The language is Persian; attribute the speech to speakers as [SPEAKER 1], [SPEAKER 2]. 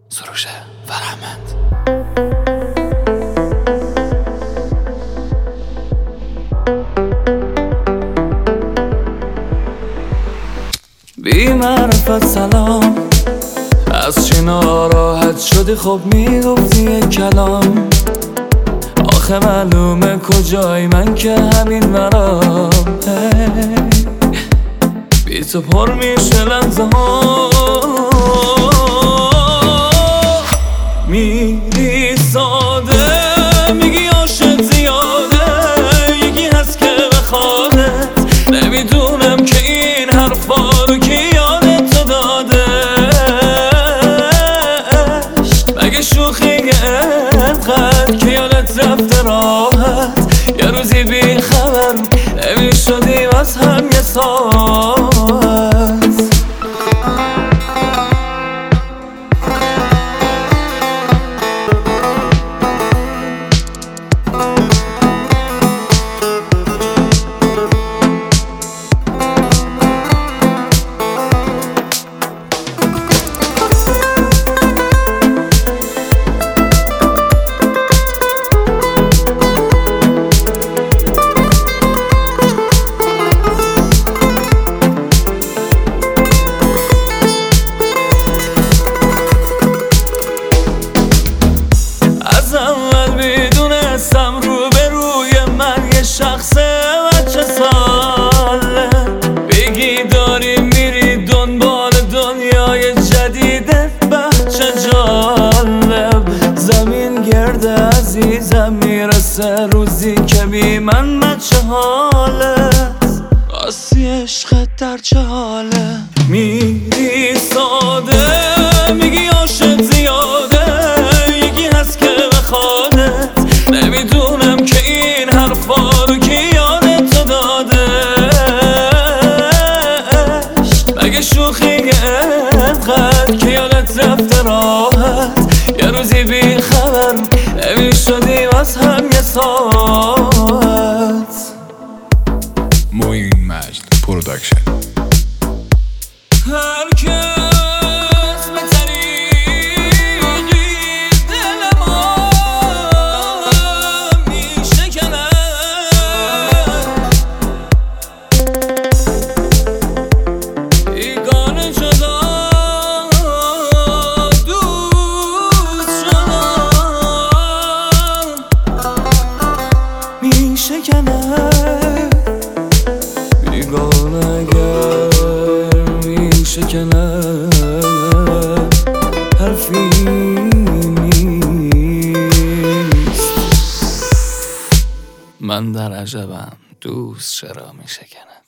[SPEAKER 1] سروش فرهمند. بی معرفت سلام، از چی ناراحت شدی؟ خب میگفتی یک کلام. آخه معلومه کجای من که همین مرام. بی تو پر میشه لحظه ها، میری ساده میگی عاشق زیاده، یکی هست که بخوادت. نمیدونم که این حرفا رو کی یادت تو دادش، مگه شوخی انقدر که یادت رفته راحت. یه روزی بی خبر نمیشدیم از هم یه ساعت. از اول میدونستم روبروی من یه شخص بچه ساله. بگی داری میری دنبال دنیای جدیدت، بچه جالب. زمین گرده عزیزم میرسه روزی که بی من بچه حالت. آسی عشقت در چه حاله؟ میری ساده میگی عاشق زیاده، یکی هست که بخوادت. نمیدونم که این حرفا رو کی یادت تو دادش، مگه شوخی انقدر که یادت رفته راحت. یه روزی بی خبر نمیشدیم از هم یه ساعت.
[SPEAKER 2] موین مجد پروداکشن.
[SPEAKER 1] هر کس به طریقی دل ما میشکند، بیگانه جدا دوست شدن میشکند. بیگانه اگر میشکند حرفی نیست. من در عجبم دوست چرا میشکند.